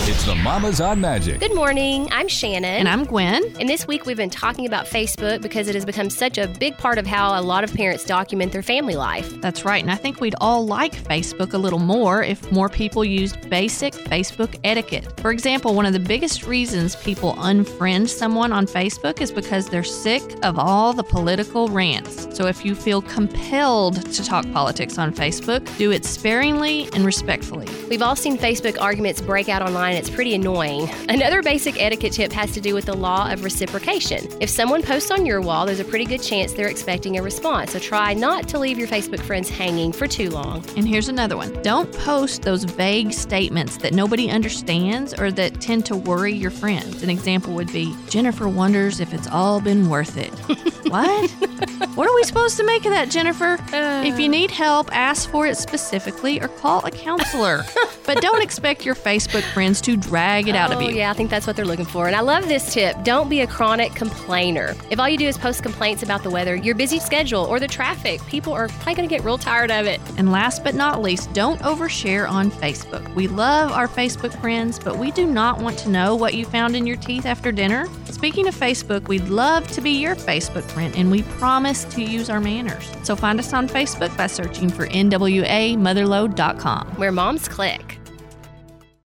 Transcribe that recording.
It's the Mamas on Magic. Good morning. I'm Shannon. And I'm Gwen. And this week we've been talking about Facebook because it has become such a big part of how a lot of parents document their family life. That's right. And I think we'd all like Facebook a little more if more people used basic Facebook etiquette. For example, one of the biggest reasons people unfriend someone on Facebook is because they're sick of all the political rants. So if you feel compelled to talk politics on Facebook, do it sparingly and respectfully. We've all seen Facebook arguments break out online. It's pretty annoying. Another basic etiquette tip has to do with the law of reciprocation. If someone posts on your wall, there's a pretty good chance they're expecting a response. So try not to leave your Facebook friends hanging for too long. And here's another one. Don't post those vague statements that nobody understands or that tend to worry your friends. An example would be, Jennifer wonders if it's all been worth it. What? What are we supposed to make of that, Jennifer? If you need help, ask for it specifically or call a counselor. But don't expect your Facebook friends to drag it out of you. Yeah, I think that's what they're looking for. And I love this tip. Don't be a chronic complainer. If all you do is post complaints about the weather, your busy schedule, or the traffic, people are probably going to get real tired of it. And last but not least, don't overshare on Facebook. We love our Facebook friends, but we do not want to know what you found in your teeth after dinner. Speaking of Facebook, we'd love to be your Facebook friend, and we promise to use our manners. So find us on Facebook by searching for NWAMotherload.com. Where moms click.